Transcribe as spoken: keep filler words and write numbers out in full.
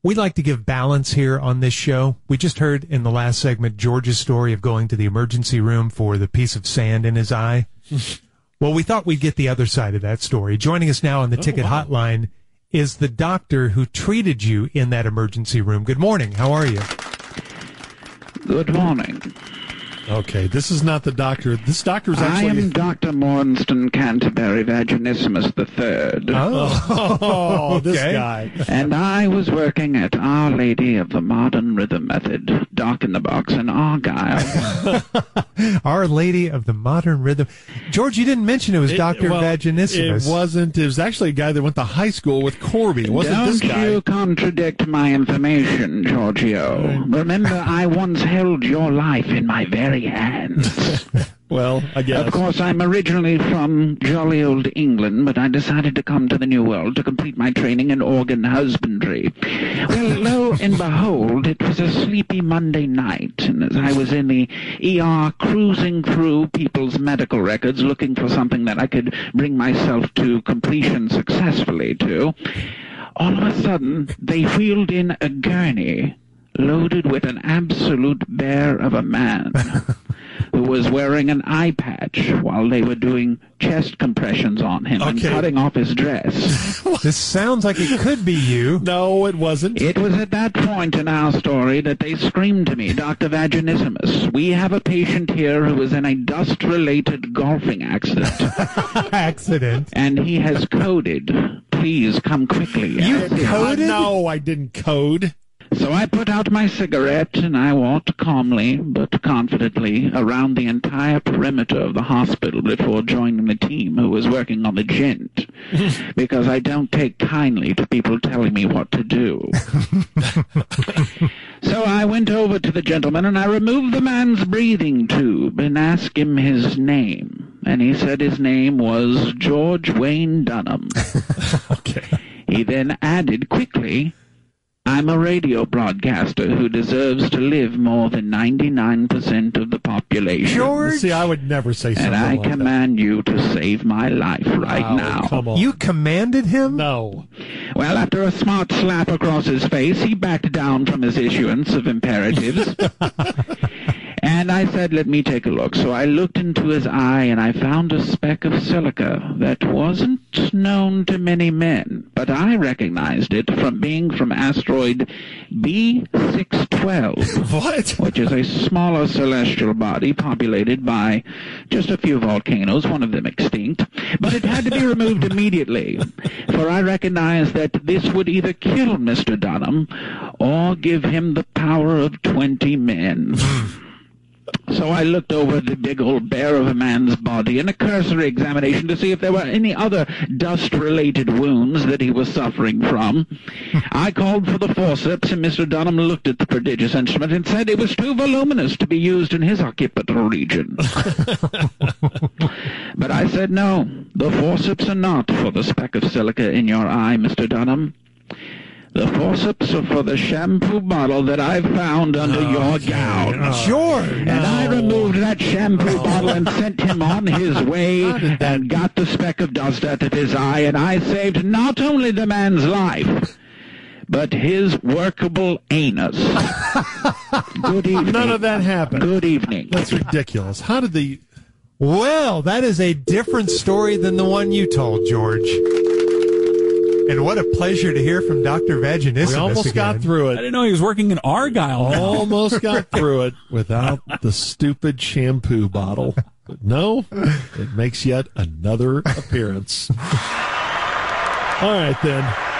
We like to give balance here on this show. We just heard in the last segment George's story of going to the emergency room for the piece of sand in his eye. Well, we thought we'd get the other side of that story. Joining us now on the oh, ticket wow. hotline is the doctor who treated you in that emergency room. Good morning. How are you? Good morning. Okay, this is not the doctor. This doctor's I actually... am Doctor Mornston Canterbury Vaginissimus the Third. Oh, oh this okay. guy. And I was working at Our Lady of the Modern Rhythm Method, Dock in the Box in Argyle. Our Lady of the Modern Rhythm. George, you didn't mention it was It- Doctor well, Vaginissimus. It wasn't. It was actually a guy that went to high school with Corby. It wasn't Don't this guy. you contradict my information, Giorgio. Remember, I once held your life in my very hands. Well, I guess. Of course, I'm originally from jolly old England, but I decided to come to the New World to complete my training in organ husbandry. Well, lo and behold, it was a sleepy Monday night, and as I was in the E R cruising through people's medical records looking for something that I could bring myself to completion successfully to, all of a sudden, they wheeled in a gurney loaded with an absolute bear of a man who was wearing an eye patch while they were doing chest compressions on him and Okay. cutting off his dress. This sounds like it could be you. No, it wasn't. It was at that point in our story that they screamed to me, Doctor Vaginissimus, we have a patient here who was in a dust-related golfing accident, Accident. and he has coded. Please come quickly. You Yes. coded? No, I didn't code. So I put out my cigarette and I walked calmly but confidently around the entire perimeter of the hospital before joining the team who was working on the gent, because I don't take kindly to people telling me what to do. So I went over to the gentleman and I removed the man's breathing tube and asked him his name. And he said his name was George Wayne Dunham. Okay. He then added quickly, I'm a radio broadcaster who deserves to live more than ninety-nine percent of the population. George? See, I would never say something And I like command you to save my life right Wow, now. Come on. You commanded him? No. Well, after a smart slap across his face, he backed down from his issuance of imperatives. And I said, let me take a look. So I looked into his eye, and I found a speck of silica that wasn't known to many men, but I recognized it from being from asteroid B six twelve, What? which is a smaller celestial body populated by just a few volcanoes, one of them extinct. But it had to be removed immediately, for I recognized that this would either kill Mister Dunham or give him the power of twenty men. So I looked over the big old bear of a man's body in a cursory examination to see if there were any other dust-related wounds that he was suffering from. I called for the forceps, and Mister Dunham looked at the prodigious instrument and said it was too voluminous to be used in his occipital region. But I said, no, the forceps are not for the speck of silica in your eye, Mister Dunham. The forceps are for the shampoo bottle that I found under Oh, your okay. gown. Oh. George. And I removed that shampoo bottle and sent him on his way and got the speck of dust out of his eye, and I saved not only the man's life, but his workable anus. Good evening. None of that happened. Good evening. That's ridiculous. How did the... Well, that is a different story than the one you told, George. And what a pleasure to hear from Doctor Vaginissimus We almost again. got through I it. didn't know he was working in Argyle. now. Almost got through it without the stupid shampoo bottle. But no, it makes yet another appearance. All right, then.